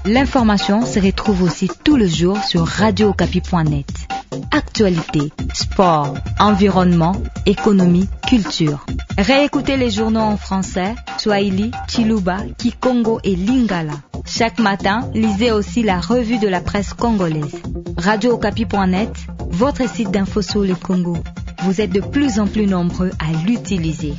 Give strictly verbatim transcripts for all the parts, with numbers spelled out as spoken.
L'information se retrouve aussi tout le jour sur radio okapi point net. Actualité, sport, environnement, économie, culture. Réécoutez les journaux en français, Swahili, Chiluba, Kikongo et Lingala. Chaque matin, lisez aussi la revue de la presse congolaise. radio okapi point net, votre site d'info sur le Congo. Vous êtes de plus en plus nombreux à l'utiliser.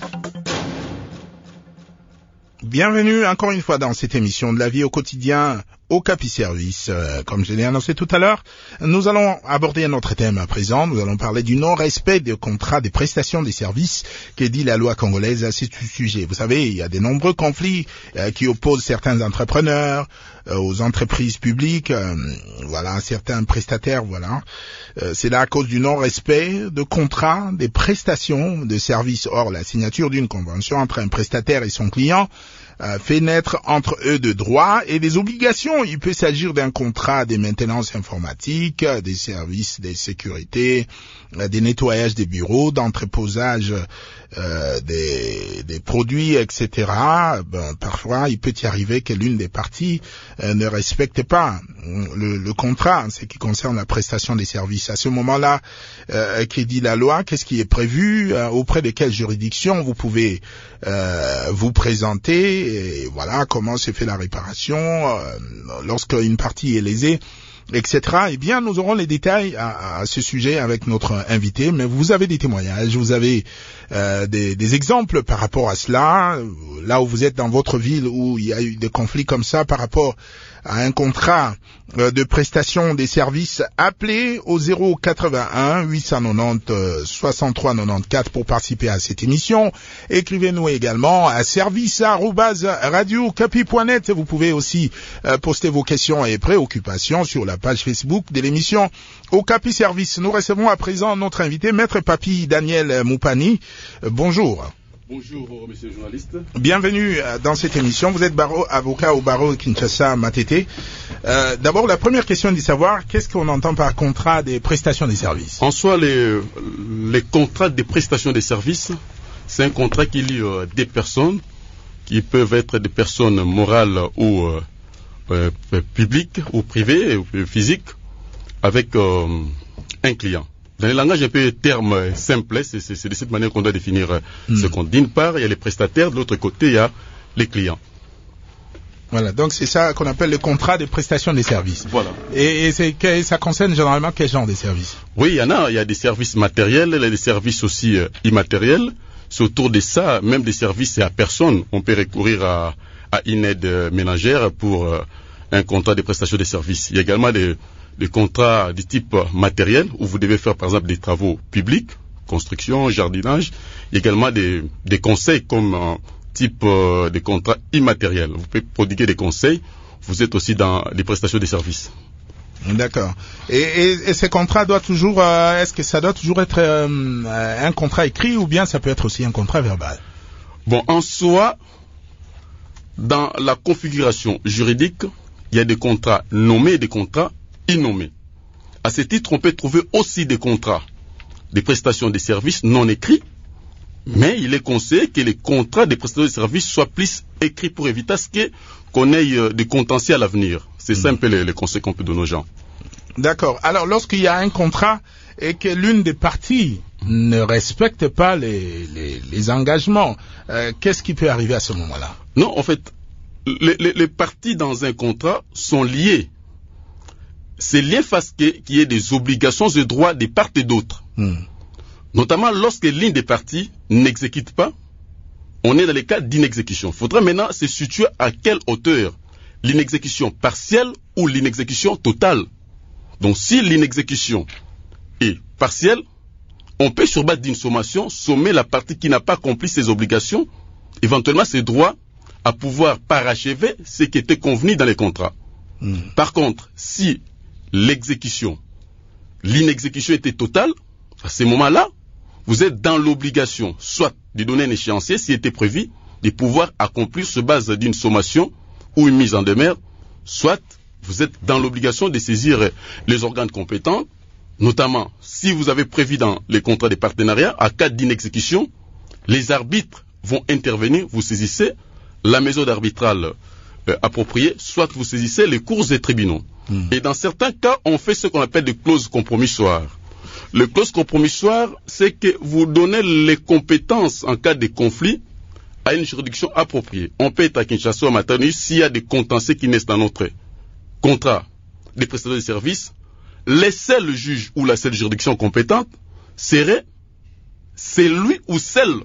Bienvenue encore une fois dans cette émission de la vie au quotidien Okapi Service. Euh, comme je l'ai annoncé tout à l'heure, nous allons aborder un autre thème à présent. Nous allons parler du non-respect des contrats des prestations des services que dit la loi congolaise à ce sujet. Vous savez, il y a de nombreux conflits euh, qui opposent certains entrepreneurs euh, aux entreprises publiques, euh, voilà, certains prestataires, voilà. Euh, c'est là à cause du non-respect de contrats des prestations de services. Or, la signature d'une convention entre un prestataire et son client Euh, fait naître entre eux de droits et des obligations. Il peut s'agir d'un contrat de maintenance informatique, des services de sécurité, euh, des nettoyages des bureaux, d'entreposage euh, des, des produits, et cetera. Ben, parfois, il peut y arriver que l'une des parties euh, ne respecte pas le, le contrat, ce qui concerne la prestation des services. À ce moment-là, euh, qui dit la loi, qu'est-ce qui est prévu, euh, auprès de quelle juridiction vous pouvez euh, vous présenter, et voilà comment se fait la réparation euh, lorsque une partie est lésée, et cetera. Eh bien, nous aurons les détails à, à ce sujet avec notre invité, mais vous avez des témoignages, vous avez euh, des, des exemples par rapport à cela, là où vous êtes dans votre ville où il y a eu des conflits comme ça par rapport à un contrat euh, de prestation des services. Appelez au zéro quatre-vingt-un huit cent quatre-vingt-dix soixante-trois quatre-vingt-quatorze pour participer à cette émission. Écrivez-nous également à service arobase radio okapi point net. Vous pouvez aussi euh, poster vos questions et préoccupations sur la page Facebook de l'émission Okapi Service. Nous recevons à présent notre invité, Maître Papi Daniel Moupani. Euh, bonjour. Bonjour, monsieur le journaliste. Bienvenue dans cette émission. Vous êtes barreau, avocat au barreau de Kinshasa, Matete. Euh, d'abord, la première question est de savoir qu'est-ce qu'on entend par contrat des prestations des services. En soi, les, les contrats des prestations des services, c'est un contrat qui lie euh, des personnes qui peuvent être des personnes morales ou euh, euh, publiques ou privées ou physiques avec euh, un client. Dans les langages un peu termes simples, c'est, c'est, c'est de cette manière qu'on doit définir mmh. ce compte. D'une part, il y a les prestataires, de l'autre côté, il y a les clients. Voilà, donc c'est ça qu'on appelle le contrat de prestation des services. Voilà. Et, et c'est, que, ça concerne généralement quel genre de services? Oui, il y en a. Il y a des services matériels, il y a des services aussi euh, immatériels. C'est autour de ça, même des services à personne. On peut recourir à, à une aide ménagère pour euh, un contrat de prestation des services. Il y a également des... des contrats de type matériel, où vous devez faire par exemple des travaux publics, construction, jardinage, également des, des conseils comme euh, type euh, des contrats immatériels. Vous pouvez prodiguer des conseils, vous êtes aussi dans les prestations des services. D'accord. Et, et, et ces contrats doivent toujours, euh, est-ce que ça doit toujours être euh, un contrat écrit ou bien ça peut être aussi un contrat verbal? Bon, en soi, dans la configuration juridique, il y a des contrats nommés et des contrats innommés. À ce titre, on peut trouver aussi des contrats, des prestations de services non écrits, mais il est conseillé que les contrats des prestations de services soient plus écrits pour éviter à ce qu'on ait des contentieux à l'avenir. C'est mmh. ça un peu les, les conseils qu'on peut donner aux gens. D'accord. Alors, lorsqu'il y a un contrat et que l'une des parties ne respecte pas les, les, les engagements, euh, qu'est-ce qui peut arriver à ce moment-là? Non, en fait, les, les, les parties dans un contrat sont liées. C'est lié parce qu'il y ait des obligations et droits des parts et d'autres. Hmm. Notamment lorsque l'une des parties n'exécute pas, on est dans les cas d'inexécution. Il faudra maintenant se situer à quelle hauteur, l'inexécution partielle ou l'inexécution totale. Donc si l'inexécution est partielle, on peut sur base d'une sommation sommer la partie qui n'a pas accompli ses obligations, éventuellement ses droits, à pouvoir parachever ce qui était convenu dans les contrats. Hmm. Par contre, si l'exécution, l'inexécution était totale, à ce moment-là, vous êtes dans l'obligation, soit de donner un échéancier, s'il était prévu, de pouvoir accomplir sur base d'une sommation ou une mise en demeure, soit vous êtes dans l'obligation de saisir les organes compétents, notamment si vous avez prévu dans les contrats de partenariat, à cas d'inexécution, les arbitres vont intervenir, vous saisissez, la maison d'arbitral euh, approprié, soit vous saisissez les cours des tribunaux. Mmh. Et dans certains cas, on fait ce qu'on appelle des clauses compromissoires. Les clauses compromissoires, c'est que vous donnez les compétences en cas de conflit à une juridiction appropriée. On peut être à Kinshasa ou à Matane s'il y a des contentieux qui naissent dans notre contrat des prestataires de services. Le seul juge ou la seule juridiction compétente serait celui ou celle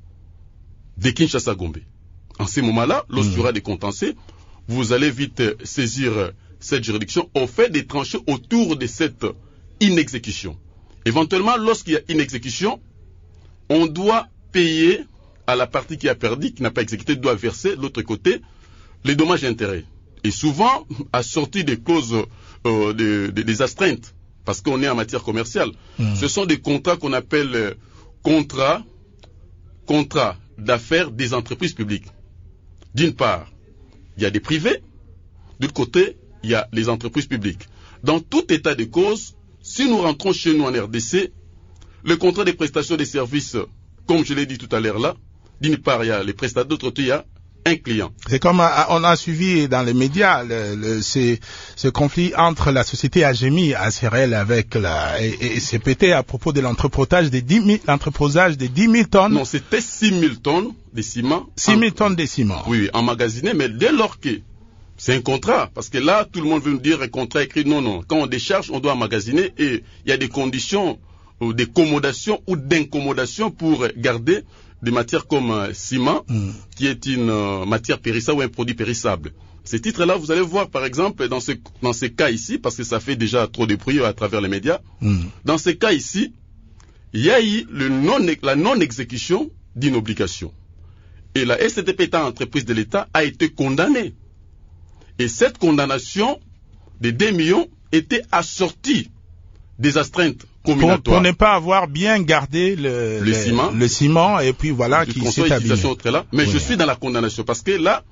de Kinshasa Gombe. En ces moments-là, lorsqu'il y aura des contentieux, vous allez vite saisir cette juridiction au fait de trancher autour de cette inexécution. Éventuellement, lorsqu'il y a inexécution, on doit payer à la partie qui a perdu, qui n'a pas exécuté, doit verser de l'autre côté les dommages et intérêts. Et souvent, assorti des clauses, euh, de, de, des astreintes, parce qu'on est en matière commerciale. Mmh. Ce sont des contrats qu'on appelle euh, contrats, contrats d'affaires des entreprises publiques. D'une part, il y a des privés. De l'autre côté, il y a les entreprises publiques. Dans tout état de cause, si nous rentrons chez nous en R D C, le contrat des prestations des services, comme je l'ai dit tout à l'heure là, d'une part, il y a les prestataires, d'autre côté, il y a un client. C'est comme on a suivi dans les médias le, le, ce, ce conflit entre la société Agemi, A C R L avec la et, et C P T à propos de l'entreposage des dix mille, l'entreposage des dix mille tonnes. Non, c'était six mille tonnes de ciment. six mille tonnes de ciment. Oui, emmagasiné, mais dès lors que c'est un contrat, parce que là, tout le monde veut nous dire un contrat écrit. Non, non. Quand on décharge, on doit emmagasiner et il y a des conditions euh, d'accommodation ou d'incommodation pour garder des matières comme euh, ciment, mm. qui est une euh, matière périssable ou un produit périssable. Ces titres-là, vous allez voir, par exemple, dans, ce, dans ces cas ici, parce que ça fait déjà trop de bruit à travers les médias, mm. dans ces cas ici, il y a eu le non, la non-exécution d'une obligation. Et la S C T P, étant entreprise de l'État, a été condamnée. Et cette condamnation de deux millions était assortie des astreintes combinatoires. Pour, pour ne pas avoir bien gardé le, le, le, ciment, le ciment, et puis voilà, qui s'est abîmé. Mais oui. Je Oui. suis dans la condamnation, parce que là,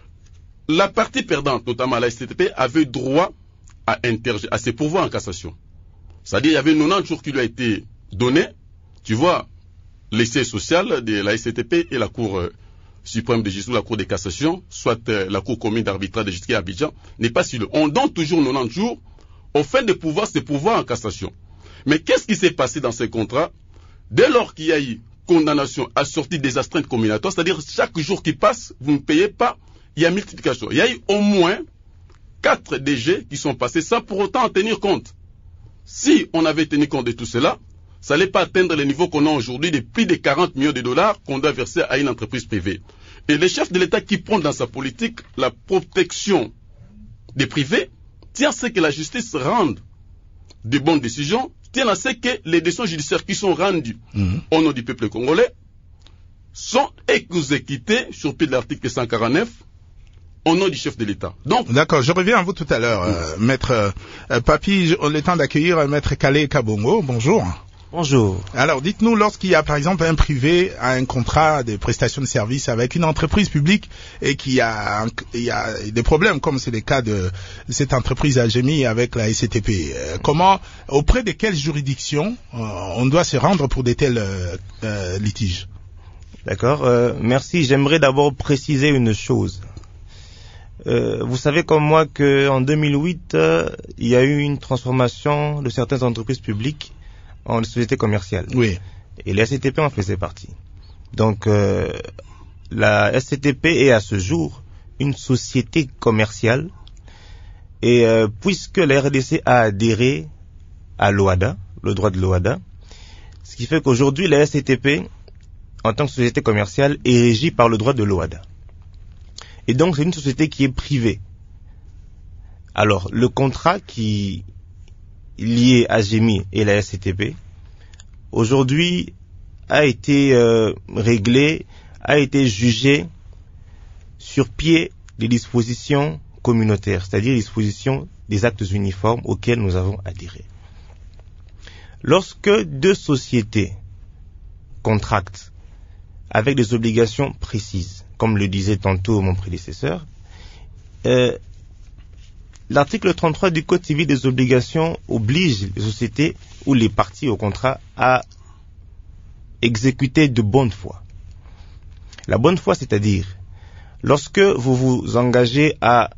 la partie perdante, notamment la S C T P, avait droit à, interg- à ses pourvois en cassation. C'est-à-dire, il y avait quatre-vingt-dix jours qui lui a été donné. Tu vois, l'essai social de la S C T P et la Cour euh, suprême de justice ou la Cour de cassation, soit euh, la Cour commune d'arbitrage de justice à Abidjan, n'est pas si le. On donne toujours quatre-vingt-dix jours au fait de pouvoir se pourvoir en cassation. Mais qu'est-ce qui s'est passé dans ces contrats? Dès lors qu'il y a eu condamnation assortie des astreintes combinatoires, c'est-à-dire chaque jour qui passe, vous ne payez pas, il y a multiplication. Il y a eu au moins quatre D G qui sont passés sans pour autant en tenir compte. Si on avait tenu compte de tout cela, ça n'allait pas atteindre les niveaux qu'on a aujourd'hui de plus de quarante millions de dollars qu'on doit verser à une entreprise privée. Et le chef de l'État qui prend dans sa politique la protection des privés tient à ce que la justice rende de bonnes décisions, tient à ce que les décisions judiciaires qui sont rendues mmh. au nom du peuple congolais sont exécutées sur pied de l'article cent quarante-neuf au nom du chef de l'État. Donc, d'accord, je reviens à vous tout à l'heure, euh, maître euh, Papi, on a le temps d'accueillir euh, maître Kale Kabongo. Bonjour. Bonjour. Alors, dites-nous, lorsqu'il y a, par exemple, un privé a un contrat de prestation de services avec une entreprise publique et qu'il y a, un, il y a des problèmes, comme c'est le cas de cette entreprise Agemi avec la S C T P, euh, comment, auprès de quelles juridictions euh, on doit se rendre pour de tels euh, euh, litiges? D'accord, euh, merci. J'aimerais d'abord préciser une chose. Euh, vous savez comme moi qu'en deux mille huit, euh, il y a eu une transformation de certaines entreprises publiques en société commerciale. Oui. Et la S C T P en faisait partie. Donc, euh, la S C T P est à ce jour une société commerciale. Et euh, puisque la R D C a adhéré à l'O A D A, le droit de l'O A D A, ce qui fait qu'aujourd'hui, la S C T P, en tant que société commerciale, est régie par le droit de l'O A D A. Et donc, c'est une société qui est privée. Alors, le contrat qui lié à Agemi et la S C T P, aujourd'hui, a été euh, réglé, a été jugé sur pied des dispositions communautaires, c'est-à-dire les dispositions des actes uniformes auxquels nous avons adhéré. Lorsque deux sociétés contractent avec des obligations précises, comme le disait tantôt mon prédécesseur, euh, l'article trente-trois du Code civil des obligations oblige les sociétés ou les parties au contrat à exécuter de bonne foi. La bonne foi, c'est-à-dire lorsque vous vous engagez à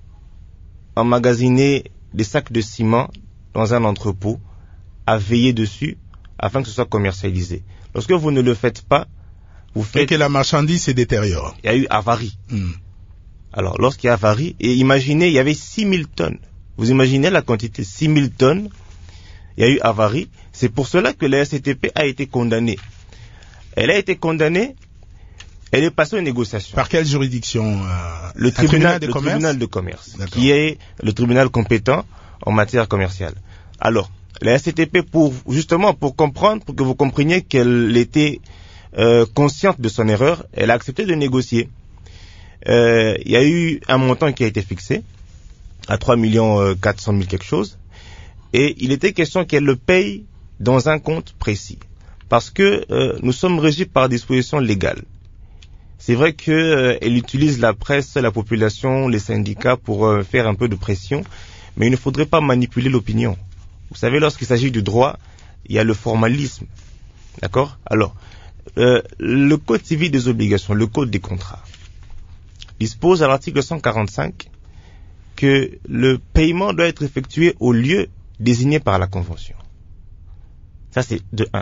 emmagasiner des sacs de ciment dans un entrepôt, à veiller dessus afin que ce soit commercialisé. Lorsque vous ne le faites pas, vous faites... Et que la marchandise se détériore. Il y a eu avarie. Mm. Alors, lorsqu'il y a avarie, et imaginez, il y avait six mille tonnes. Vous imaginez la quantité, six mille tonnes, il y a eu avarie. C'est pour cela que la S C T P a été condamnée. Elle a été condamnée, elle est passée aux négociations. Par quelle juridiction? euh, Le tribunal, tribunal de le commerce, tribunal de commerce, qui est le tribunal compétent en matière commerciale. Alors, la S C T P, pour, justement, pour comprendre, pour que vous compreniez qu'elle était euh, consciente de son erreur, elle a accepté de négocier. Euh, il y a eu un montant qui a été fixé à trois millions quatre cent mille quelque chose, et il était question qu'elle le paye dans un compte précis, parce que euh, nous sommes régis par dispositions légales. C'est vrai qu'elle euh, utilise la presse, la population, les syndicats pour euh, faire un peu de pression, mais il ne faudrait pas manipuler l'opinion. Vous savez, lorsqu'il s'agit du droit, il y a le formalisme. D'accord? Alors, euh, le Code civil des obligations, le Code des contrats, dispose à l'article cent quarante-cinq que le paiement doit être effectué au lieu désigné par la Convention. Ça, c'est de un.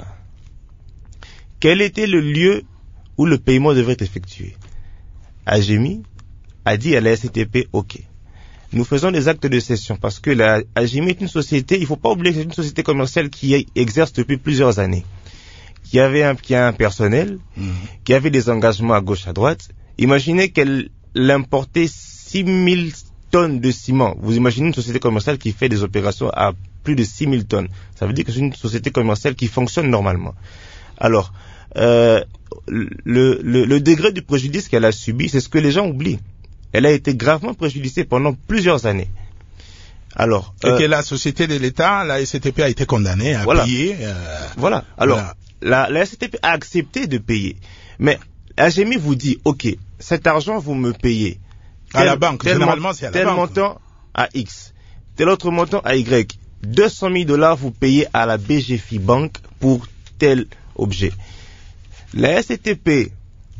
Quel était le lieu où le paiement devait être effectué? A G M I a dit à la S C T P, OK, nous faisons des actes de cession, parce que la A G M I est une société, il ne faut pas oublier que c'est une société commerciale qui exerce depuis plusieurs années, qui avait un, qui a un personnel, mmh. qui avait des engagements à gauche, à droite. Imaginez qu'elle importait six mille tonnes de ciment. Vous imaginez une société commerciale qui fait des opérations à plus de six mille tonnes. Ça veut dire que c'est une société commerciale qui fonctionne normalement. Alors, euh, le, le, le degré du préjudice qu'elle a subi, c'est ce que les gens oublient. Elle a été gravement préjudicée pendant plusieurs années. Alors, et euh, que la société de l'État, la S C T P, a été condamnée à voilà. payer. Euh, voilà. Alors, voilà. La, la S C T P a accepté de payer. Mais A G M I vous dit, OK, cet argent, vous me payez. À tel, la banque, généralement, c'est à la tel banque. Tel montant à X, tel autre montant à Y. deux cent mille dollars, vous payez à la B G F I Bank pour tel objet. La S C T P,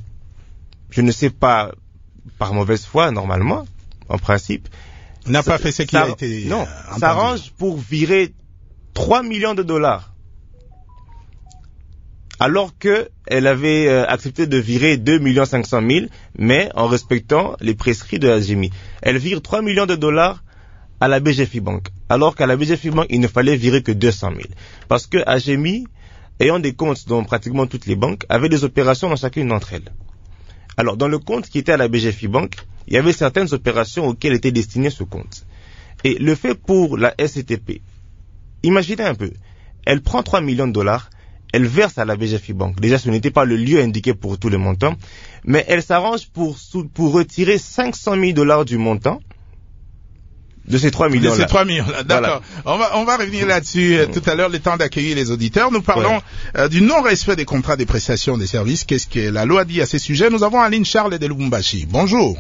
je ne sais pas, par mauvaise foi, normalement, en principe, n'a pas fait ce qui a été non, euh, s'arrange pour virer trois millions de dollars. Alors que elle avait euh, accepté de virer deux millions cinq cent mille, mais en respectant les prescrits de la A G M I. Elle vire trois millions de dollars à la B G F I Bank, alors qu'à la B G F I Bank, il ne fallait virer que deux cent mille. Parce que A G M I, ayant des comptes dans pratiquement toutes les banques, avait des opérations dans chacune d'entre elles. Alors, dans le compte qui était à la B G F I Bank, il y avait certaines opérations auxquelles était destiné ce compte. Et le fait pour la S C T P, imaginez un peu, elle prend trois millions de dollars, elle verse à la B G F I Bank. Déjà, ce n'était pas le lieu indiqué pour tous les montants, mais elle s'arrange pour, pour retirer cinq cent mille dollars du montant de ces trois millions-là. De ces trois millions-là, d'accord. Voilà. On va, on va revenir là-dessus euh, tout à l'heure, le temps d'accueillir les auditeurs. Nous parlons ouais. euh, du non-respect des contrats des prestations des services. Qu'est-ce que la loi dit à ces sujets? Nous avons Aline Charles de Lubumbashi. Bonjour.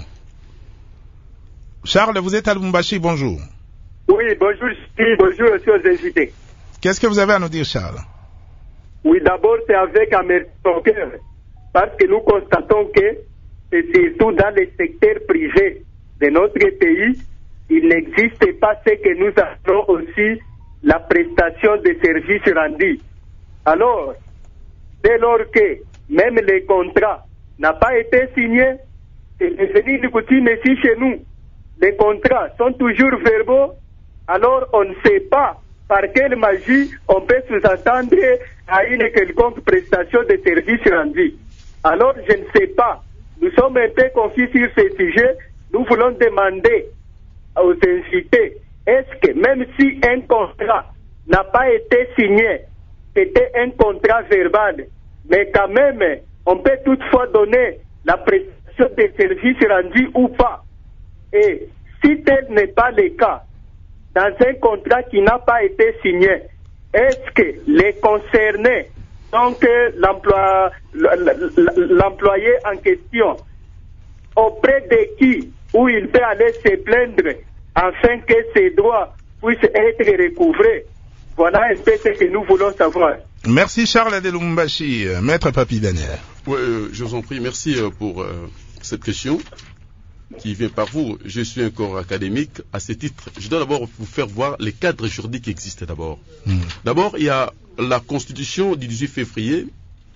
Charles, vous êtes à Lubumbashi, bonjour. Oui, bonjour, bonjour aussi aux invités. Qu'est-ce que vous avez à nous dire, Charles? Oui, d'abord, c'est avec amertume au cœur, parce que nous constatons que, c'est surtout dans le secteur privé de notre pays, il n'existe pas ce que nous appelons aussi la prestation de services rendus. Alors, dès lors que même les contrats n'ont pas été signés, c'est devenu une coutume ici chez nous. Les contrats sont toujours verbaux, alors on ne sait pas par quelle magie on peut sous-entendre à une quelconque prestation de services rendus. Alors, je ne sais pas. Nous sommes un peu confus sur ce sujet. Nous voulons demander aux invités, est-ce que même si un contrat n'a pas été signé, c'était un contrat verbal, mais quand même, on peut toutefois donner la prestation des services rendus ou pas. Et si tel n'est pas le cas, dans un contrat qui n'a pas été signé, est-ce que les concernés, donc l'emploi, l'employé en question, auprès de qui, où il peut aller se plaindre, afin que ses droits puissent être recouvrés? Voilà un peu ce que nous voulons savoir. Merci Charles de Lubumbashi. Maître Papi Daniel. Oui, euh, je vous en prie, merci euh, pour euh, cette question qui vient par vous. Je suis un corps académique. À ce titre, je dois d'abord vous faire voir les cadres juridiques qui existent d'abord. Mmh. D'abord, il y a la Constitution du dix-huit février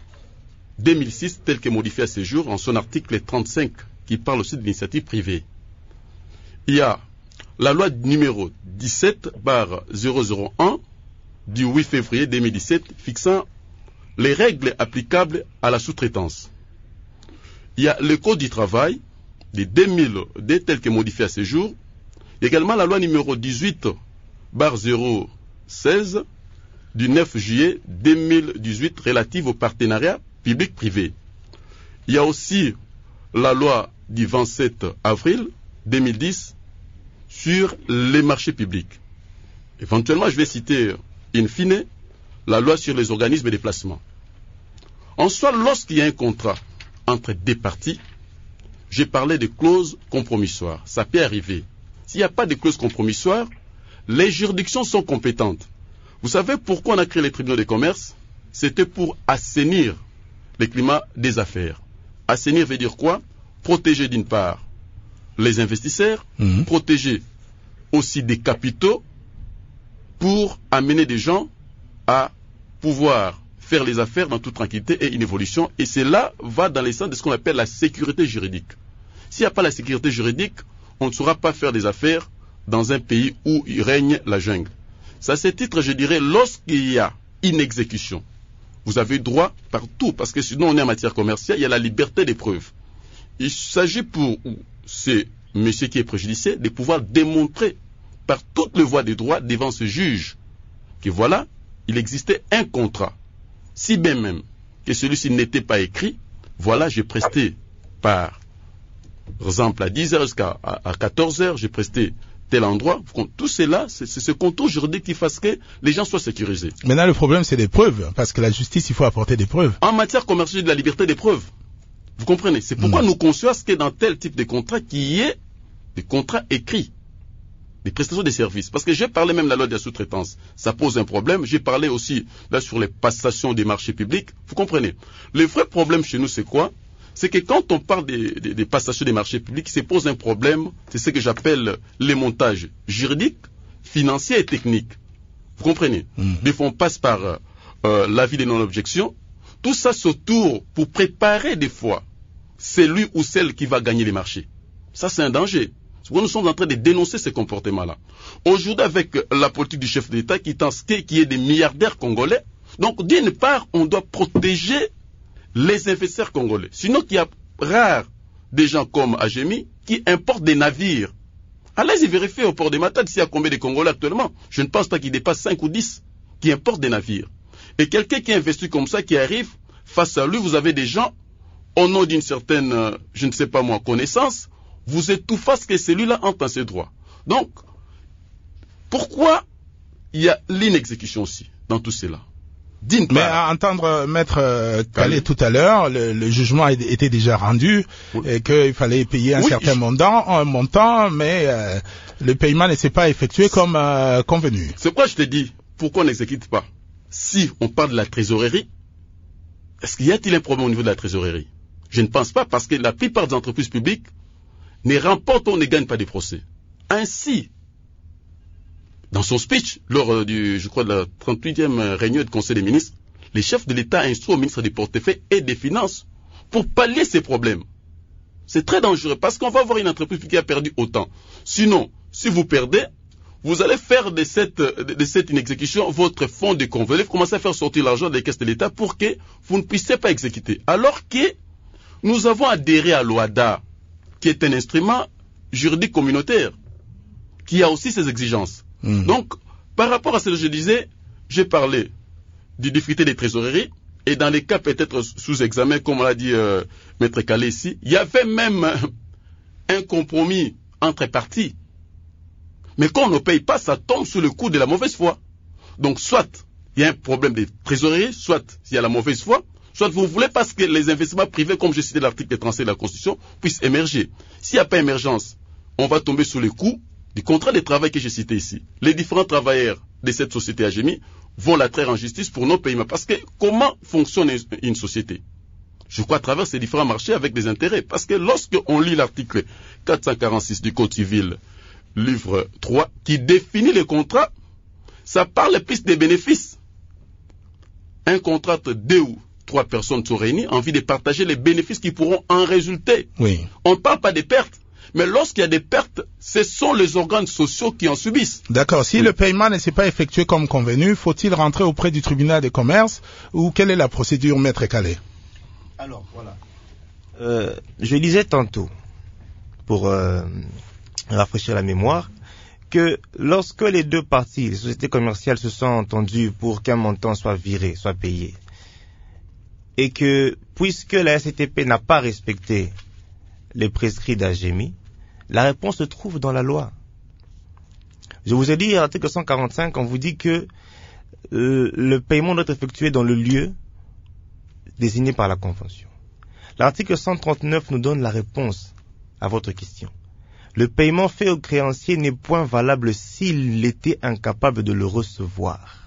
deux mille six, telle qu'elle est modifiée à ce jour, en son article trente-cinq, qui parle aussi de l'initiative privée. Il y a la loi numéro dix-sept barre zéro zéro un du huit février deux mille dix-sept, fixant les règles applicables à la sous-traitance. Il y a le Code du travail de deux mille deux, tel que modifié à ce jour. Il y a également la loi numéro dix-huit barre zéro seize du neuf juillet deux mille dix-huit relative au partenariat public-privé. Il y a aussi la loi du vingt-sept avril deux mille dix sur les marchés publics. Éventuellement, je vais citer in fine la loi sur les organismes de placement. En soi, lorsqu'il y a un contrat entre deux parties, j'ai parlé de clauses compromissoires. Ça peut arriver. S'il n'y a pas de clauses compromissoires, les juridictions sont compétentes. Vous savez pourquoi on a créé les tribunaux de commerce? C'était pour assainir le climat des affaires. Assainir veut dire quoi? Protéger d'une part les investisseurs, mmh. protéger aussi des capitaux pour amener des gens à pouvoir faire les affaires dans toute tranquillité et une évolution. Et cela va dans le sens de ce qu'on appelle la sécurité juridique. S'il n'y a pas la sécurité juridique, on ne saura pas faire des affaires dans un pays où il règne la jungle. C'est à ce titre, je dirais, lorsqu'il y a une exécution, vous avez droit partout, parce que sinon on est en matière commerciale, il y a la liberté des preuves. Il s'agit pour ce monsieur qui est préjudicié de pouvoir démontrer par toutes les voies des droits devant ce juge que voilà, il existait un contrat. Si bien même que celui-ci n'était pas écrit, voilà, j'ai presté par exemple à dix heures jusqu'à à quatorze heures, j'ai presté tel endroit. Tout cela, c'est ce contour juridique qui fasse que les gens soient sécurisés. Maintenant, le problème, c'est des preuves, parce que la justice, il faut apporter des preuves. En matière commerciale, de la liberté des preuves. Vous comprenez? C'est pourquoi mmh. nous concevons ce qu'il y ait dans tel type de contrat qu'il y ait des contrats écrits, des prestations de services. Parce que j'ai parlé même de la loi de la sous-traitance. Ça pose un problème. J'ai parlé aussi là sur les passations des marchés publics. Vous comprenez? Le vrai problème chez nous, c'est quoi? C'est que quand on parle des, des, des passations des marchés publics, ça pose un problème. C'est ce que j'appelle les montages juridiques, financiers et techniques. Vous comprenez? Mmh. Des fois, on passe par euh, l'avis de non-objection. Tout ça s'autour pour préparer des fois celui ou celle qui va gagner les marchés. Ça, c'est un danger. Nous sommes en train de dénoncer ces comportements-là. Aujourd'hui, avec la politique du chef d'État qui est en qui est des milliardaires congolais, donc d'une part, on doit protéger les investisseurs congolais. Sinon, il y a rare des gens comme Agemi qui importent des navires. Allez-y vérifier au port de Matadi s'il y a combien de Congolais actuellement. Je ne pense pas qu'il dépasse cinq ou dix qui importent des navires. Et quelqu'un qui investit comme ça, qui arrive, face à lui, vous avez des gens, au nom d'une certaine, euh, je ne sais pas moi, connaissance, vous êtes tout face que celui-là entre dans ses droits. Donc, pourquoi il y a l'inexécution aussi dans tout cela? Mais à entendre Maître euh, Calais tout à l'heure, le, le jugement était déjà rendu oui. et qu'il fallait payer un oui, certain je... montant, un montant, mais euh, le paiement ne s'est pas effectué comme euh, convenu. C'est pourquoi je te dis, pourquoi on n'exécute pas? Si on parle de la trésorerie, est-ce qu'il y a-t-il un problème au niveau de la trésorerie? Je ne pense pas, parce que la plupart des entreprises publiques ne remportent ou ne gagnent pas des procès. Ainsi, dans son speech, lors du, je crois, de la trente-huitième réunion du Conseil des ministres, les chefs de l'État instruisent au ministre des Portefeuilles et des Finances pour pallier ces problèmes. C'est très dangereux parce qu'on va avoir une entreprise qui a perdu autant. Sinon, si vous perdez, vous allez faire de cette, de cette inexécution votre fonds de convention. Vous commencez à faire sortir l'argent des caisses de l'État pour que vous ne puissiez pas exécuter. Alors que nous avons adhéré à l'O A D A, qui est un instrument juridique communautaire, qui a aussi ses exigences. Mmh. Donc, par rapport à ce que je disais, j'ai parlé du difficulté des trésoreries, et dans les cas peut-être sous examen, comme on l'a dit euh, Maître Calais ici, il y avait même un compromis entre parties. Mais quand on ne paye pas, ça tombe sous le coup de la mauvaise foi. Donc, soit il y a un problème de trésorerie, soit il y a la mauvaise foi, soit vous voulez parce que les investissements privés, comme je citais l'article trente-sept de la Constitution, puissent émerger. S'il n'y a pas émergence, on va tomber sous le coup du contrat de travail que j'ai cité ici. Les différents travailleurs de cette société Agemi vont la traire en justice pour non-paiement. Parce que comment fonctionne une société? je crois, à travers ces différents marchés avec des intérêts. Parce que lorsque on lit l'article quatre cent quarante-six du Code civil, livre trois, qui définit les contrats, ça parle plus des bénéfices. Un contrat entre deux ou trois personnes sont réunies en vue de partager les bénéfices qui pourront en résulter. Oui. On ne parle pas des pertes. Mais lorsqu'il y a des pertes, ce sont les organes sociaux qui en subissent. D'accord. Si oui. le paiement ne s'est pas effectué comme convenu, faut-il rentrer auprès du tribunal de commerce ou quelle est la procédure, Maître Calais? Alors, voilà. Euh, je disais tantôt, pour euh, rafraîchir la mémoire, que lorsque les deux parties, les sociétés commerciales, se sont entendues pour qu'un montant soit viré, soit payé, et que, puisque la S C T P n'a pas respecté les prescrits d'A G M I, la réponse se trouve dans la loi. Je vous ai dit, à l'article cent quarante-cinq, on vous dit que euh, le paiement doit être effectué dans le lieu désigné par la Convention. L'article cent trente-neuf nous donne la réponse à votre question. Le paiement fait au créancier n'est point valable s'il était incapable de le recevoir.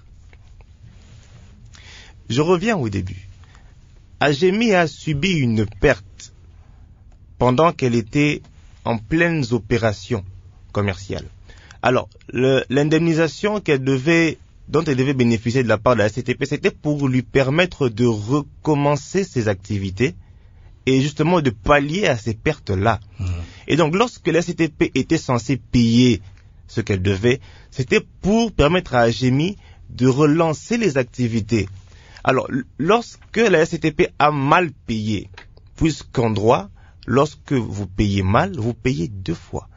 Je reviens au début. A G M I a subi une perte pendant qu'elle était en pleines opérations commerciales. Alors, le, l'indemnisation qu'elle devait, dont elle devait bénéficier de la part de la S C T P, c'était pour lui permettre de recommencer ses activités et justement de pallier à ces pertes-là. Mmh. Et donc, lorsque la S C T P était censée payer ce qu'elle devait, c'était pour permettre à A G M I de relancer les activités. Alors, lorsque la S C T P a mal payé, puisqu'en droit, lorsque vous payez mal, vous payez deux fois.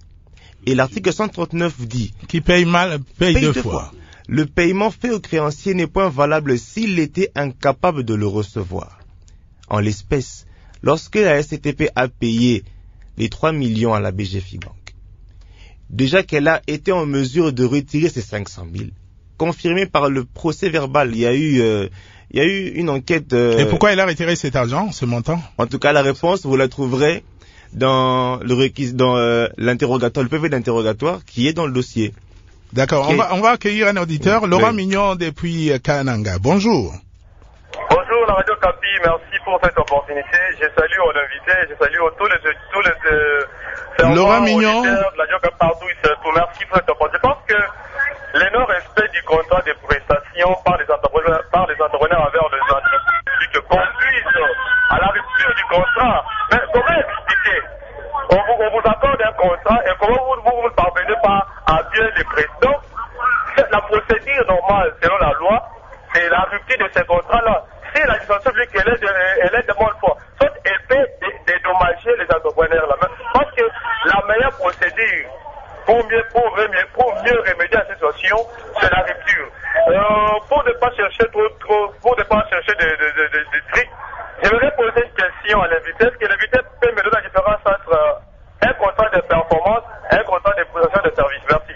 Et l'article cent trente-neuf dit... Qui paye mal, paye, paye deux, deux fois. fois. Le paiement fait au créancier n'est point valable s'il était incapable de le recevoir. En l'espèce, lorsque la S C T P a payé les trois millions à la B G Fibank, déjà qu'elle a été en mesure de retirer ces cinq cent mille, confirmé par le procès verbal, il y a eu... Euh, Il y a eu une enquête... Euh... Et pourquoi elle a retiré cet argent, ce montant? En tout cas, la réponse, vous la trouverez dans le requis, dans euh, l'interrogatoire, le P V d'interrogatoire qui est dans le dossier. D'accord. On, est... va, on va accueillir un auditeur, Laurent oui. Mignon depuis Kananga. Bonjour. Bonjour, la Radio Capi. Merci pour cette opportunité. Je salue mon invité, je salue tous les tous les euh, Laurent Mignon. De la Radio Capi partout. Merci pour cette opportunité. Je pense que le non-respect du contrat de prestation par les entrepreneurs, par les entrepreneurs envers les entreprises conduisent à la rupture du contrat. Mais comment expliquer? On vous, on vous accorde un contrat et comment vous vous, vous parvenez pas à bien les prester? La procédure normale, selon la loi, c'est la rupture de ces contrats-là. Si la législation publique elle est de, elle est de bonne foi, soit elle peut dédommager les entrepreneurs là. Parce que la meilleure procédure pour mieux, pour mieux, pour mieux remédier à cette situation, c'est la rupture. Euh, pour ne pas chercher trop, trop, pour ne pas chercher des de, de, de, de tricks, j'aimerais poser une question à l'invité. Est-ce que l'invité peut me donner la différence entre un contrat de performance et un contrat de prestation de service? Merci.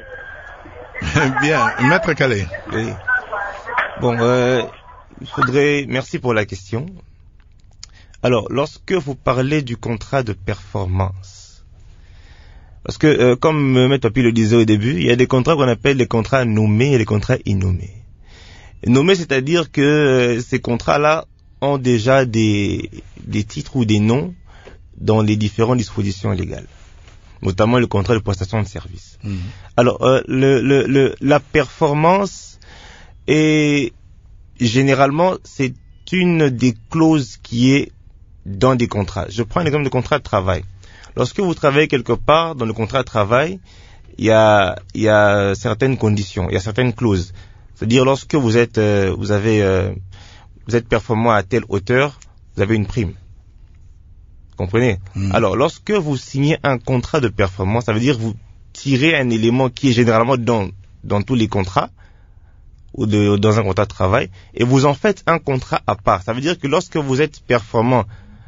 Bien, Maître Calais. Oui. Bon, euh, il faudrait, merci pour la question. Alors, lorsque vous parlez du contrat de performance, parce que, euh, comme M. Papi le disait au début, il y a des contrats qu'on appelle les contrats nommés et les contrats innommés. Nommés, c'est-à-dire que euh, ces contrats-là ont déjà des, des titres ou des noms dans les différentes dispositions légales, notamment le contrat de prestation de service. Mmh. Alors, euh, le, le, le, la performance est généralement, c'est une des clauses qui est dans des contrats. Je prends un exemple de contrat de travail. Lorsque vous travaillez quelque part dans le contrat de travail, il y a, il y a certaines conditions, il y a certaines clauses. C'est-à-dire lorsque vous êtes, euh, vous avez, euh, vous êtes performant à telle hauteur, vous avez une prime. Vous comprenez? Mmh. Alors, lorsque vous signez un contrat de performance, ça veut dire que vous tirez un élément qui est généralement dans, dans tous les contrats, ou de, dans un contrat de travail, et vous en faites un contrat à part. Ça veut dire que lorsque vous êtes performant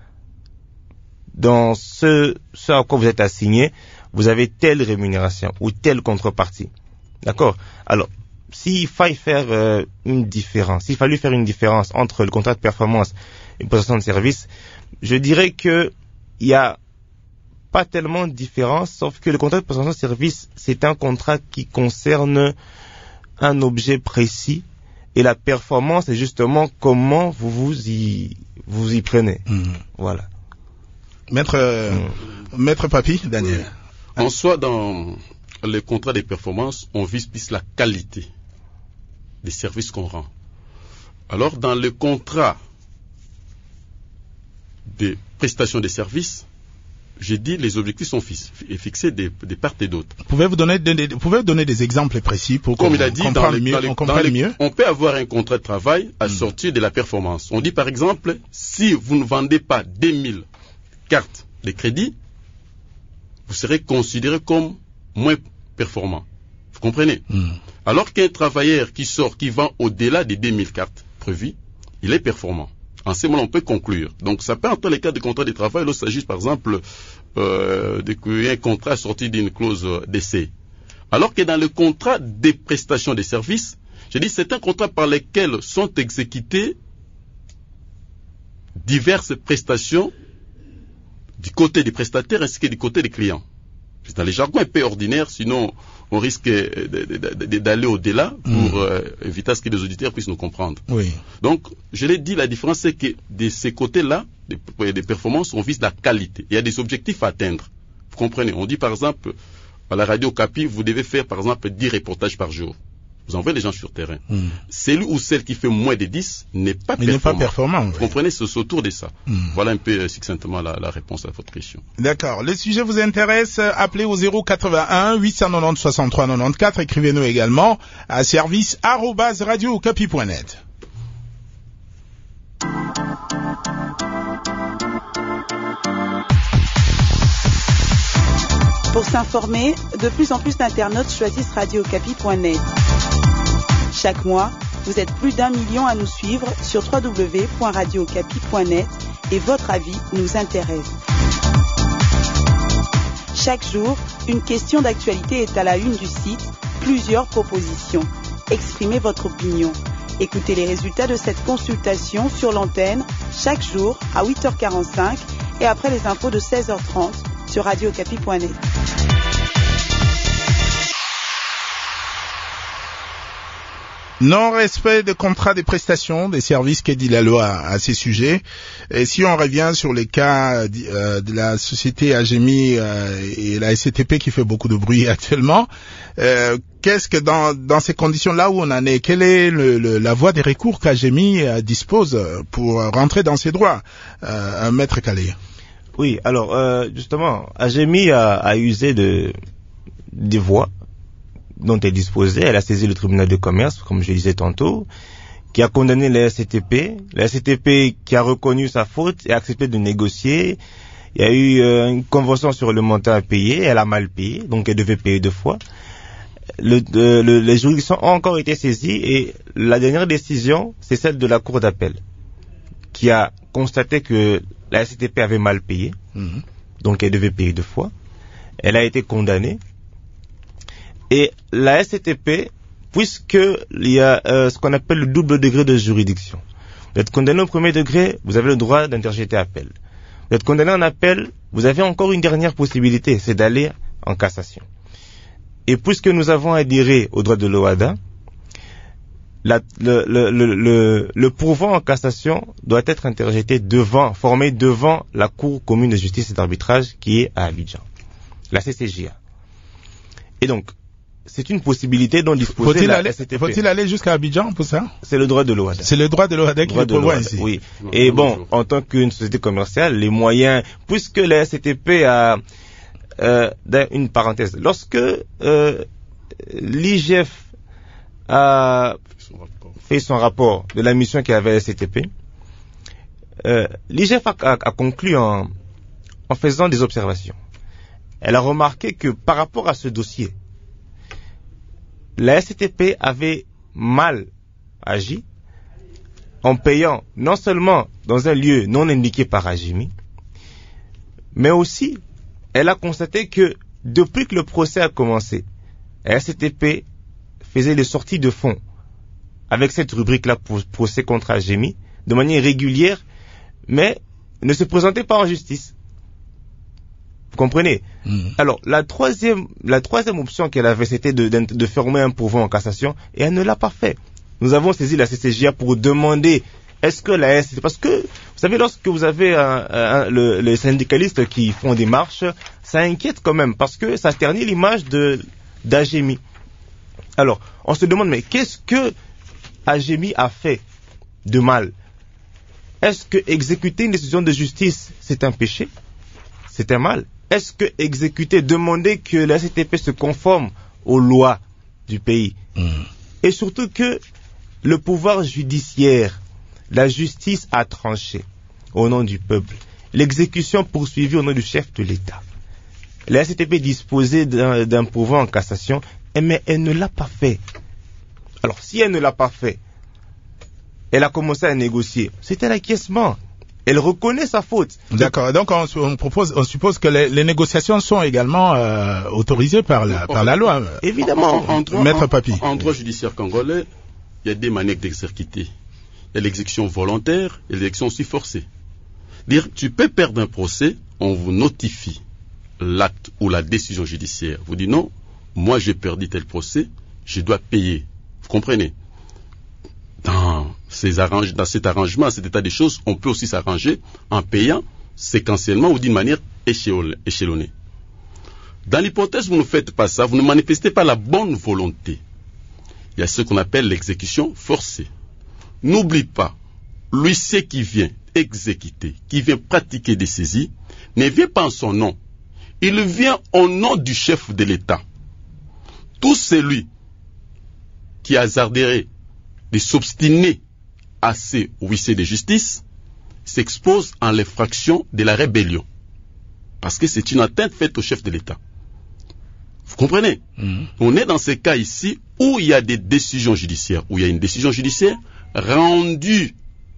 dans ce, ce à quoi vous êtes assigné, vous avez telle rémunération ou telle contrepartie. D'accord? Alors, s'il faille faire euh, une différence, s'il fallut faire une différence entre le contrat de performance et une prestation de service, je dirais que il y a pas tellement de différence, sauf que le contrat de prestation de service, c'est un contrat qui concerne un objet précis, et la performance est justement comment vous vous y, vous y prenez. Mmh. Voilà. Maître, euh, mmh. Maître Papi, Daniel. Oui. En soi, dans les contrats de performance, on vise plus la qualité des services qu'on rend. Alors, dans le contrat de prestation de services, j'ai dit les objectifs sont fixés des, des parts et d'autres. Pouvez-vous donner, des, pouvez donner des exemples précis pour qu'on comprenne mieux, on comprenne les, mieux On peut avoir un contrat de travail assorti mmh. de la performance. On dit par exemple, si vous ne vendez pas deux mille cartes de crédit, vous serez considéré comme moins performant. Vous comprenez? mmh. Alors qu'un travailleur qui sort, qui vend au-delà des deux mille cartes prévues, il est performant. En ce moment, on peut conclure. Donc, ça peut entrer les cas de contrat de travail lorsqu'il s'agit, par exemple, euh, d'un contrat sorti d'une clause d'essai. Alors que dans le contrat des prestations de services, je dis, c'est un contrat par lequel sont exécutées diverses prestations du côté des prestataires ainsi que du côté des clients. C'est dans les jargons un peu ordinaires, sinon on risque d'aller au-delà pour mmh. euh, éviter à ce que les auditeurs puissent nous comprendre. Oui. Donc, je l'ai dit, la différence c'est que de ces côtés-là, des, des performances, on vise la qualité. Il y a des objectifs à atteindre. Vous comprenez? On dit par exemple, à la radio Capi, vous devez faire par exemple dix reportages par jour. Vous envoyez les gens sur le terrain. Mmh. Celui ou celle qui fait moins de dix n'est pas Il performant. N'est pas performant. Vous oui. comprenez? C'est autour de ça. Mmh. Voilà un peu succinctement la, la réponse à votre question. D'accord. Le sujet vous intéresse? Appelez au zéro quatre-vingt-un huit cent quatre-vingt-dix soixante-trois quatre-vingt-quatorze. Écrivez-nous également à service arobase radio okapi point net. Pour s'informer, de plus en plus d'internautes choisissent radio okapi point net. Chaque mois, vous êtes plus d'un million à nous suivre sur w w w point radio okapi point net et votre avis nous intéresse. Chaque jour, une question d'actualité est à la une du site, plusieurs propositions. Exprimez votre opinion. Écoutez les résultats de cette consultation sur l'antenne chaque jour à huit heures quarante-cinq et après les infos de seize heures trente sur radio okapi point net. Non-respect de contrat des prestations, des services, qu'est dit la loi à ces sujets. Et si on revient sur les cas euh, de la société A G M I euh, et la S C T P qui fait beaucoup de bruit actuellement, euh, qu'est-ce que dans, dans ces conditions-là où on en est, quelle est le, le, la voie des recours qu'A G M I euh, dispose pour rentrer dans ses droits, euh, Maître Calais? Oui, alors euh, justement, A G M I a, a usé de des voies dont elle disposait. Elle a saisi le tribunal de commerce, comme je le disais tantôt, qui a condamné la S C T P. La S C T P qui a reconnu sa faute et a accepté de négocier. Il y a eu euh, une convention sur le montant à payer. Elle a mal payé, donc elle devait payer deux fois. Le, euh, le, les juridictions ont encore été saisies et la dernière décision, c'est celle de la Cour d'appel, qui a constaté que la S C T P avait mal payé, mmh. donc elle devait payer deux fois. Elle a été condamnée. Et la S C T P, puisqu'il y a euh, ce qu'on appelle le double degré de juridiction. Vous êtes condamné au premier degré, vous avez le droit d'interjeter appel. Vous êtes condamné en appel, vous avez encore une dernière possibilité, c'est d'aller en cassation. Et puisque nous avons adhéré au droit de l'OHADA, la, le, le, le, le, le pourvoi en cassation doit être interjeté devant, formé devant la Cour commune de justice et d'arbitrage qui est à Abidjan, la C C J A. Et donc, c'est une possibilité dont disposer faut-il la aller, S C T P. Faut-il aller jusqu'à Abidjan pour ça? C'est le droit de l'OHADA. C'est le droit de l'OHADA qui le prévoit ici. Oui. Et bon, en tant qu'une société commerciale, les moyens, puisque la S C T P a, euh, une parenthèse, lorsque euh, l'I G F a fait son rapport de la mission qu'il avait à la S C T P, euh, l'I G F a, a, a conclu en, en faisant des observations. Elle a remarqué que par rapport à ce dossier, la S C T P avait mal agi en payant non seulement dans un lieu non indiqué par A G M I, mais aussi elle a constaté que depuis que le procès a commencé, la S C T P faisait des sorties de fonds avec cette rubrique-là pour procès contre A G M I de manière régulière, mais ne se présentait pas en justice. Vous comprenez? Mmh. Alors, la troisième, la troisième option qu'elle avait, c'était de, de, de fermer un pourvoi en cassation, et elle ne l'a pas fait. Nous avons saisi la C C J A pour demander Est-ce que la S C T P, parce que, vous savez, lorsque vous avez un, un, le, les syndicalistes qui font des marches, ça inquiète quand même, parce que ça ternit l'image de d'A G M I. Alors, on se demande, mais qu'est-ce que A G M I a fait de mal? Est-ce que exécuter une décision de justice, c'est un péché? C'est un mal? Est-ce que exécuter, demander que la S C T P se conforme aux lois du pays? Mmh. Et surtout que le pouvoir judiciaire, la justice a tranché au nom du peuple. L'exécution poursuivie au nom du chef de l'État. La S C T P disposait d'un, d'un pouvoir en cassation, mais elle ne l'a pas fait. Alors, si elle ne l'a pas fait, elle a commencé à négocier. C'était l'acquiescement. Elle reconnaît sa faute. D'accord. Donc, on, on propose, on suppose que les, les négociations sont également euh, autorisées par la, par la loi. Évidemment. En, en, en droit, Maître Papi. En, en droit judiciaire congolais, il y a des manières d'exécuter. Il y a l'exécution volontaire et l'exécution aussi forcée. Dire, tu peux perdre un procès, on vous notifie l'acte ou la décision judiciaire. Vous dites non, moi j'ai perdu tel procès, je dois payer. Vous comprenez? Dans, ces arrange, dans cet arrangement, cet état des choses, on peut aussi s'arranger en payant séquentiellement ou d'une manière échelonnée. Dans l'hypothèse où vous ne faites pas ça, vous ne manifestez pas la bonne volonté. Il y a ce qu'on appelle l'exécution forcée. N'oublie pas, l'huissier qui vient exécuter, qui vient pratiquer des saisies, ne vient pas en son nom. Il vient au nom du chef de l'État. Tout celui qui hasarderait de s'obstiner à ces huissiers de justice s'expose en l'infraction de la rébellion. Parce que c'est une atteinte faite au chef de l'État. Vous comprenez? Mmh. On est dans ces cas ici où il y a des décisions judiciaires, où il y a une décision judiciaire rendue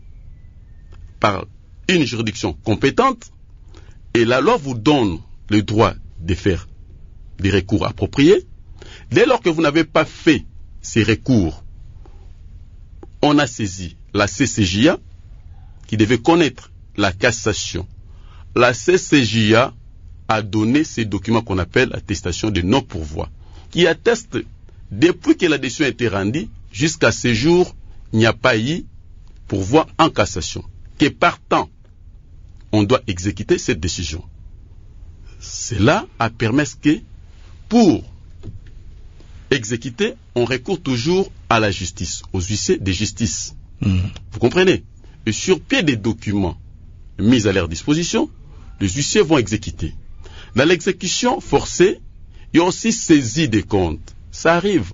par une juridiction compétente, et la loi vous donne le droit de faire des recours appropriés. Dès lors que vous n'avez pas fait ces recours, on a saisi la C C J A qui devait connaître la cassation. La C C J A a donné ces documents qu'on appelle attestation de non-pourvoi, qui atteste depuis que la décision a été rendue jusqu'à ce jour, il n'y a pas eu pourvoi en cassation. Que partant, on doit exécuter cette décision. Cela a permis que, pour exécuter, on recourt toujours à la justice, aux huissiers de justice. Mmh. Vous comprenez? Et sur pied des documents mis à leur disposition, les huissiers vont exécuter. Dans l'exécution forcée, il y a aussi saisie des comptes. Ça arrive.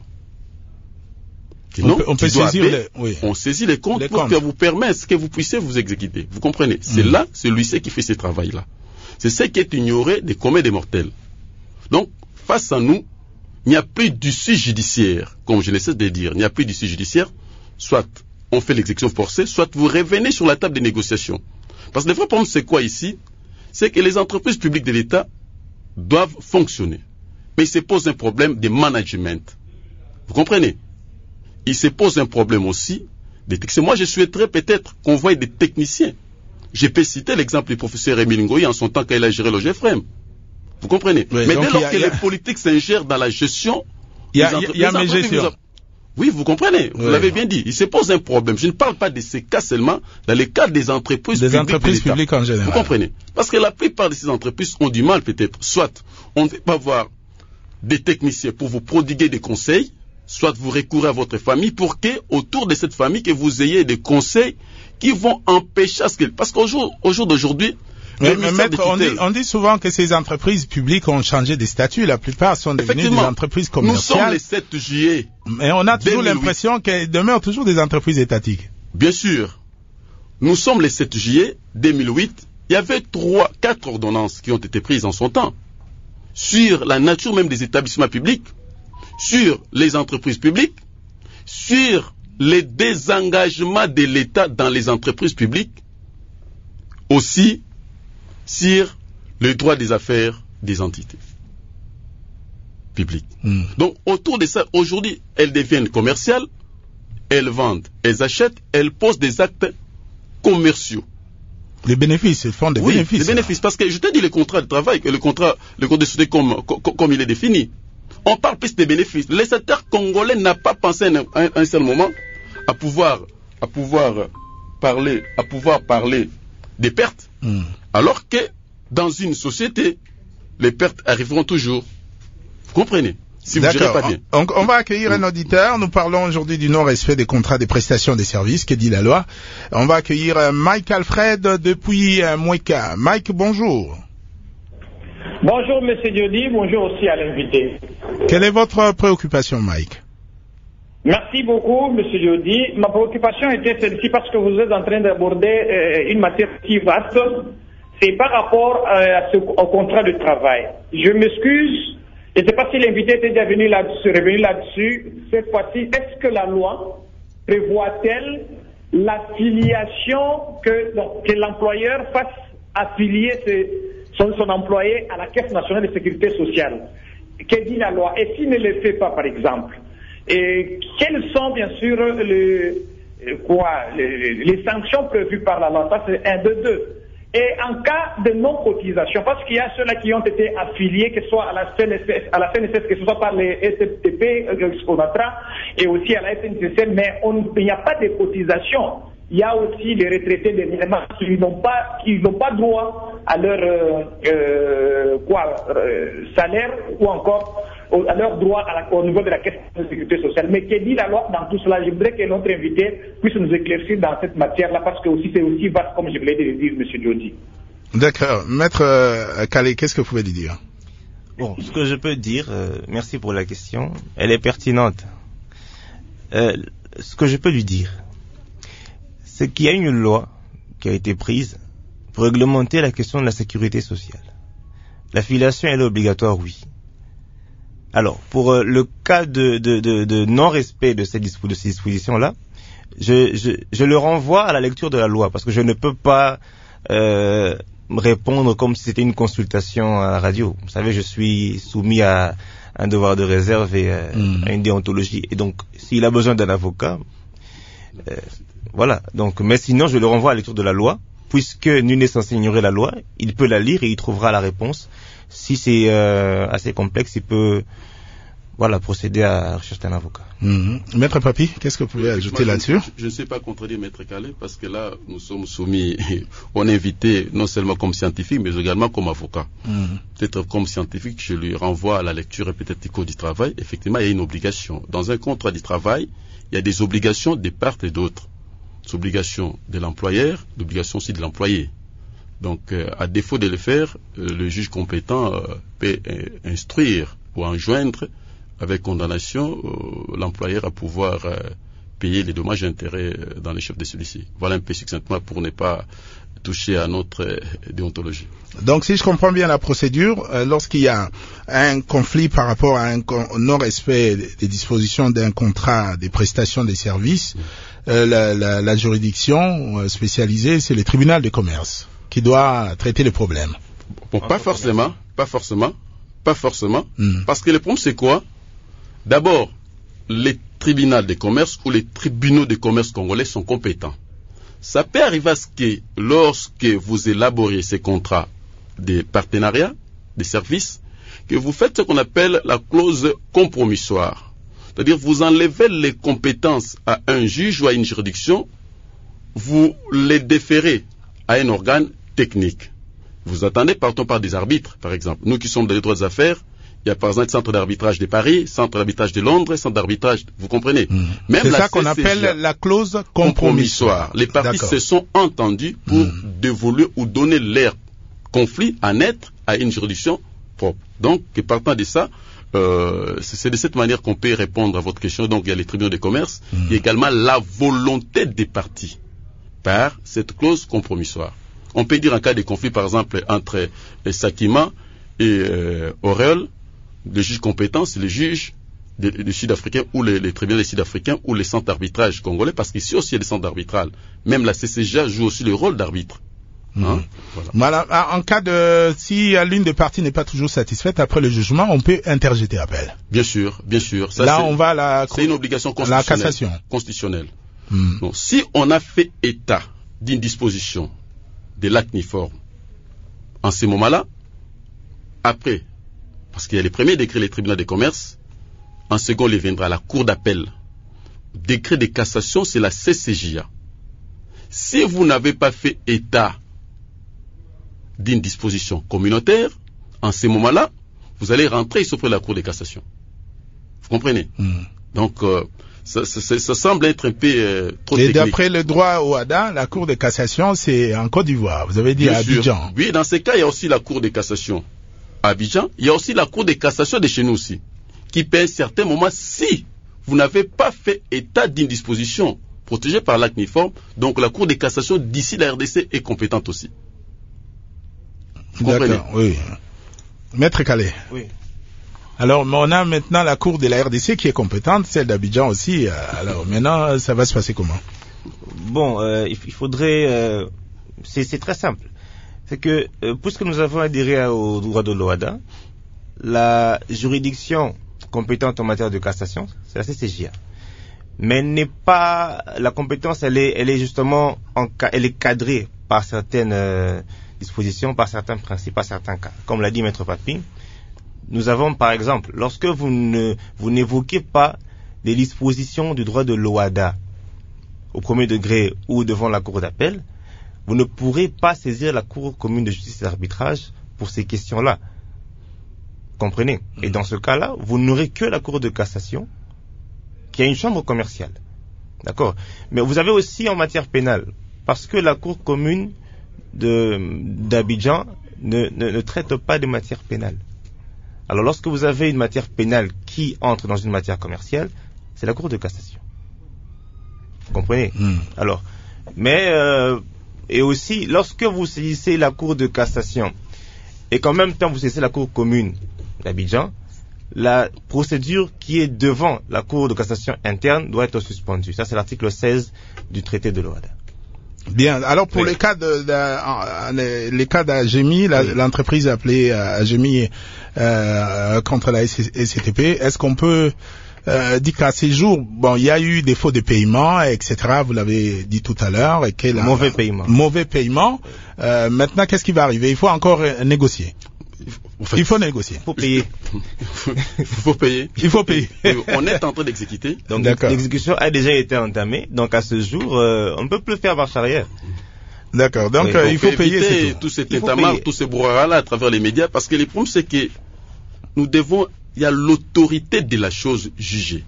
On non, peut, on, peut saisir appeler, les, oui. on saisit les comptes les pour comptes. que vous permette que vous puissiez vous exécuter. Vous comprenez? C'est mmh. là, c'est l'huissier qui fait ce travail-là. C'est ce qui est ignoré des communs des mortels. Donc, face à nous, il n'y a plus d'issue judiciaire, comme je ne cesse de dire. Il n'y a plus d'issue judiciaire. Soit on fait l'exécution forcée, soit vous revenez sur la table des négociations. Parce que le vrai problème, c'est quoi ici? C'est que les entreprises publiques de l'État doivent fonctionner. Mais il se pose un problème de management. Vous comprenez? Il se pose un problème aussi de techniciens. Moi, je souhaiterais peut-être qu'on voie des techniciens. Je peux citer l'exemple du professeur Émile Ngoyi en son temps quand il a géré le G F R E M. Vous comprenez? Oui, mais dès lors a, que a... les politiques s'ingèrent dans la gestion, il y a, il y a mes gestions. Oui, vous comprenez, oui. Vous l'avez bien dit. Il se pose un problème. Je ne parle pas de ces cas seulement, dans les cas des entreprises des publiques. Des entreprises de publiques en général. Vous comprenez? Parce que la plupart de ces entreprises ont du mal peut-être. Soit on ne veut pas avoir des techniciens pour vous prodiguer des conseils, soit vous recourez à votre famille pour que, autour de cette famille, que vous ayez des conseils qui vont empêcher à ce que... Parce qu'au jour, au jour d'aujourd'hui, mais, mais maître, on dit, on dit souvent que ces entreprises publiques ont changé de statut. La plupart sont devenues des entreprises commerciales. Nous sommes le sept juillet. Mais on a toujours l'impression qu'elles demeurent toujours des entreprises étatiques. Bien sûr. Nous sommes le sept juillet deux mille huit. Il y avait trois, quatre ordonnances qui ont été prises en son temps sur la nature même des établissements publics, sur les entreprises publiques, sur les désengagements de l'État dans les entreprises publiques, aussi sur le droit des affaires des entités publiques. Mmh. Donc, autour de ça, aujourd'hui, elles deviennent commerciales, elles vendent, elles achètent, elles posent des actes commerciaux. Les bénéfices, elles font des oui, bénéfices. Les bénéfices, parce que je te dis le contrat de travail, le contrat, le contrat de société comme, comme, comme il est défini. On parle plus des bénéfices. Le secteur congolais n'a pas pensé à un, un seul moment à pouvoir, à pouvoir parler, à pouvoir parler des pertes, mmh. alors que dans une société, les pertes arriveront toujours. Vous comprenez? Si vous gérez pas bien. On, on va accueillir un auditeur. Nous parlons aujourd'hui du non-respect des contrats des prestations des services, que dit la loi. On va accueillir Mike Alfred depuis Mouika. Mike, bonjour. Bonjour, Monsieur Diodi. Bonjour aussi à l'invité. Quelle est votre préoccupation, Mike? Merci beaucoup, Monsieur Diodi. Ma préoccupation était celle-ci parce que vous êtes en train d'aborder euh, une matière si vaste. C'est par rapport euh, à ce, au contrat de travail. Je m'excuse. Je ne sais pas si l'invité était déjà venu là-dessus, revenu là-dessus. Cette fois-ci, est-ce que la loi prévoit-elle l'affiliation que, donc, que l'employeur fasse affilier ses, son, son employé à la Caisse nationale de sécurité sociale? Que dit la loi? Et s'il ne le fait pas, par exemple? Et quelles sont, bien sûr, les, quoi, les, les sanctions prévues par la loi? Ça, c'est un de deux. Et en cas de non-cotisation, parce qu'il y a ceux-là qui ont été affiliés, que ce soit à la C N S S, à la C N S S, que ce soit par les S F T P, Sconatra, et aussi à la S N C C, mais on, il n'y a pas de cotisation. Il y a aussi les retraités dernièrement qui n'ont pas, qui n'ont pas droit à leur euh, euh, quoi, euh, salaire ou encore au, à leur droit à la, au niveau de la Caisse de sécurité sociale. Mais que dit la loi dans tout cela? Je voudrais que notre invité puisse nous éclaircir dans cette matière-là parce que aussi c'est aussi vaste comme je voulais le dire, Monsieur Diodi. D'accord. Maître euh, Calais, qu'est-ce que vous pouvez dire? Bon, ce que je peux dire, euh, merci pour la question, elle est pertinente. Euh, ce que je peux lui dire, c'est qu'il y a une loi qui a été prise pour réglementer la question de la sécurité sociale. L'affiliation, elle est obligatoire, oui. Alors, pour euh, le cas de, de, de, de non-respect de ces, dispo, de ces dispositions-là, je, je, je le renvoie à la lecture de la loi, parce que je ne peux pas euh, répondre comme si c'était une consultation à la radio. Vous savez, je suis soumis à un devoir de réserve et euh, mmh. à une déontologie. Et donc, s'il a besoin d'un avocat... Euh, Voilà, donc, mais sinon, je le renvoie à la lecture de la loi, puisque nul n'est censé ignorer la loi, il peut la lire et il trouvera la réponse. Si c'est euh, assez complexe, il peut, voilà, procéder à la recherche d'un avocat. Mmh. Maître Papi, qu'est-ce que vous pouvez ajouter Moi, là-dessus? Je, je ne sais pas contredire Maître Calais, parce que là, nous sommes soumis, on est invité non seulement comme scientifique, mais également comme avocat. Mmh. Peut-être comme scientifique, je lui renvoie à la lecture peut-être du Code du travail. Effectivement, il y a une obligation. Dans un contrat du travail, il y a des obligations de part et d'autre. Obligations de l'employeur, l'obligation aussi de l'employé. Donc, euh, à défaut de le faire, euh, le juge compétent euh, peut euh, instruire ou enjoindre avec condamnation euh, l'employeur à pouvoir euh, payer les dommages et intérêts euh, dans les chefs de celui-ci. Voilà un peu succinctement pour ne pas toucher à notre euh, déontologie. Donc, si je comprends bien la procédure, euh, lorsqu'il y a un conflit par rapport à un non-respect des dispositions d'un contrat des prestations des services, mmh. Euh, la, la, la juridiction euh, spécialisée, c'est le tribunal de commerce qui doit traiter les problèmes. Bon, pas forcément, pas forcément, pas forcément, mm. parce que le problème c'est quoi? D'abord, les tribunaux de commerce ou les tribunaux de commerce congolais sont compétents. Ça peut arriver à ce que lorsque vous élaborez ces contrats de partenariat, des services, que vous faites ce qu'on appelle la clause compromissoire. C'est-à-dire, vous enlevez les compétences à un juge ou à une juridiction, vous les déférez à un organe technique. Vous attendez, partons par des arbitres, par exemple. Nous qui sommes dans les droits des affaires, il y a par exemple le centre d'arbitrage de Paris, centre d'arbitrage de Londres, centre d'arbitrage, vous comprenez? Mmh. Même c'est la ça qu'on appelle la clause compromissoire. Les parties se sont entendues pour mmh. dévoluer ou donner leur conflit à naître à une juridiction propre. Donc, partant de ça, Euh, c'est de cette manière qu'on peut répondre à votre question. Donc il y a les tribunaux de commerce, mmh. il y a également la volonté des parties par cette clause compromissoire. On peut dire en cas de conflit, par exemple, entre les Sakima et euh, Auréole, le juge compétent, c'est le juge du Sud-Africain ou les, les tribunaux des Sud-Africains ou les centres d'arbitrage congolais, parce qu'ici aussi il y a des centres d'arbitrage. Même la C C G A joue aussi le rôle d'arbitre. Hein? Mmh. Voilà. Voilà. En cas de, si l'une des parties n'est pas toujours satisfaite après le jugement, on peut interjeter appel. Bien sûr, bien sûr. Ça, là, on va à la, c'est une obligation constitutionnelle. La cassation. Constitutionnelle. Mmh. Donc, si on a fait état d'une disposition de l'acte uniforme, en ce moment-là, après, parce qu'il y a les premiers décrets des tribunaux de commerce, en second, il viendra la cour d'appel. Décret de cassation, c'est la C C J A. si vous n'avez pas fait état d'une disposition communautaire, en ce moment-là, vous allez rentrer et s'offrir la Cour de cassation. Vous comprenez? mm. Donc, euh, ça, ça, ça semble être un peu euh, trop et technique. Et d'après le droit O A D A, la Cour de cassation, c'est en Côte d'Ivoire. Vous avez dit à Abidjan. Oui, dans ces cas, il y a aussi la Cour de cassation à Abidjan. Il y a aussi la Cour de cassation de chez nous aussi, qui peut à un certain moment, si vous n'avez pas fait état d'une disposition protégée par l'acte uniforme, donc la Cour de cassation d'ici la R D C est compétente aussi. Vous D'accord, oui. Maître Calais. Oui. Alors, on a maintenant la Cour de la R D C qui est compétente, celle d'Abidjan aussi. Alors, maintenant, ça va se passer comment? Bon, euh, il faudrait... Euh, c'est, c'est très simple. C'est que, euh, puisque nous avons adhéré au droit de l'O A D A, la juridiction compétente en matière de cassation, c'est la C C J A. Mais elle n'est pas... La compétence, elle est, elle est justement... En, elle est cadrée par certaines euh, dispositions, par certains principes, par certains cas. Comme l'a dit Maître Papi, nous avons, par exemple, lorsque vous ne vous n'évoquez pas des dispositions du droit de l'O A D A au premier degré ou devant la cour d'appel, vous ne pourrez pas saisir la Cour commune de justice et d'arbitrage pour ces questions-là. Comprenez? Et dans ce cas-là, vous n'aurez que la Cour de cassation, qui a une chambre commerciale. D'accord? Mais vous avez aussi en matière pénale, parce que la Cour commune de, d'Abidjan ne, ne, ne traite pas de matière pénale. Alors lorsque vous avez une matière pénale qui entre dans une matière commerciale, c'est la Cour de cassation. Vous comprenez? mm. Alors, mais euh, et aussi lorsque vous saisissez la Cour de cassation et qu'en même temps vous saisissez la Cour commune d'Abidjan, la procédure qui est devant la Cour de cassation interne doit être suspendue. Ça, c'est l'article seize du traité de l'O A D A. Bien. Alors pour oui. les cas de, de les, les cas d'Agemi, la, oui. l'entreprise appelée Agemi euh, contre la S C T P, est-ce qu'on peut euh, dire qu'à ces jours, bon, il y a eu des faux de paiement, et cetera. Vous l'avez dit tout à l'heure, et quel mauvais paiement. Mauvais paiement. Euh, maintenant, qu'est-ce qui va arriver? Il faut encore euh, négocier. En fait, il faut négocier. Il faut payer. Il faut payer. Il faut payer. On est en train d'exécuter. Donc D'accord. l'exécution a déjà été entamée. Donc à ce jour, euh, on ne peut plus faire marche arrière. D'accord. Donc, oui, euh, il faut payer. C'est tout. tout cet état-marre, tous ces brouhaha-là à travers les médias, parce que le problème c'est que nous devons, il y a l'autorité de la chose jugée.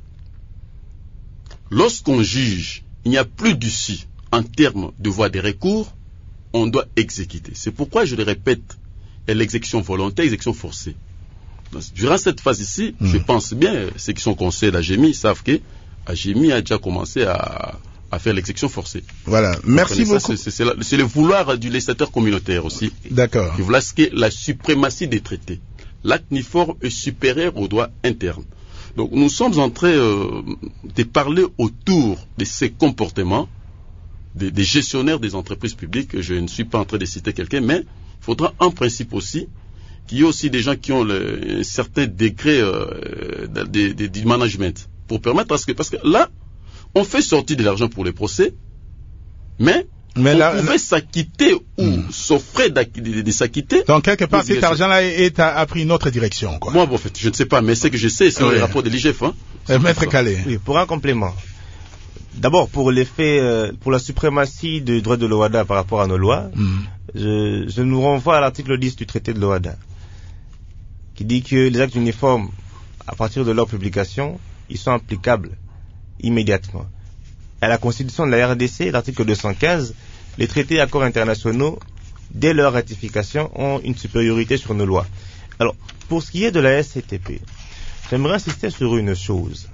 Lorsqu'on juge, il n'y a plus d'issue en termes de voie de recours, on doit exécuter. C'est pourquoi je le répète. Et l'exécution volontaire, l'exécution forcée. Donc, durant cette phase ici, mmh. je pense bien, ceux qui sont conseillers d'Agemi savent que Agemi a déjà commencé à, à faire l'exécution forcée. Voilà, merci beaucoup. Ça, c'est, c'est, la, c'est le vouloir du législateur communautaire aussi. D'accord. Qui voulait que la suprématie des traités. L'acte uniforme est supérieur au droit interne. Donc nous sommes en train euh, de parler autour de ces comportements des, des gestionnaires des entreprises publiques. Je ne suis pas en train de citer quelqu'un, mais il faudra en principe aussi qu'il y ait aussi des gens qui ont le, un certain degré euh, de, de, de management pour permettre à ce que, parce que là, on fait sortir de l'argent pour les procès, mais, mais on là, pouvait là... s'acquitter ou mmh. s'offrir de, de, de s'acquitter. Donc quelque part, cet argent-là est, a, a pris une autre direction, quoi. Moi, bon, en fait, je ne sais pas, mais ce que je sais, c'est oui. le rapport de l'I G F. Hein. Euh, Maître Calais. Oui, pour un complément. D'abord, pour l'effet, euh, pour la suprématie du droit de l'O A D A par rapport à nos lois, mmh. je, je nous renvoie à l'article dix du traité de l'O A D A, qui dit que les actes uniformes, à partir de leur publication, ils sont applicables immédiatement. À la Constitution de la R D C, l'article deux cent quinze, les traités et accords internationaux, dès leur ratification, ont une supériorité sur nos lois. Alors, pour ce qui est de la S C T P, j'aimerais insister sur une chose.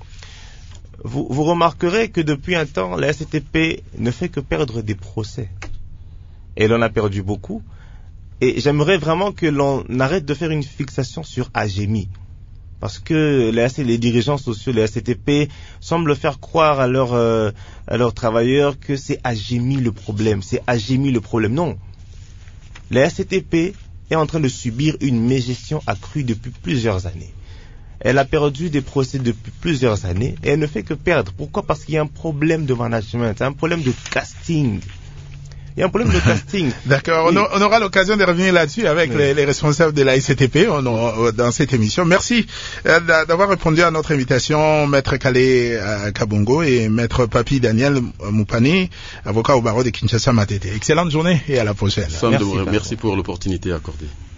Vous, vous remarquerez que depuis un temps, la S C T P ne fait que perdre des procès. Et elle en a perdu beaucoup. Et j'aimerais vraiment que l'on arrête de faire une fixation sur Agemi. Parce que les, les dirigeants sociaux de la S C T P semblent faire croire à leurs, euh, à leurs travailleurs que c'est Agemi le problème. C'est Agemi le problème. Non. La S C T P est en train de subir une mégestion accrue depuis plusieurs années. Elle a perdu des procès depuis plusieurs années et elle ne fait que perdre. Pourquoi? Parce qu'il y a un problème de management, un problème de casting. Il y a un problème de casting. D'accord, oui. on, on aura l'occasion de revenir là-dessus avec oui. les, les responsables de la S C T P on, on, dans cette émission. Merci euh, d'avoir répondu à notre invitation, Maître Calais euh, Kabongo et Maître Papi Daniel Moupani, avocat au barreau de Kinshasa Matete. Excellente journée et à la prochaine. Merci, merci pour l'opportunité accordée.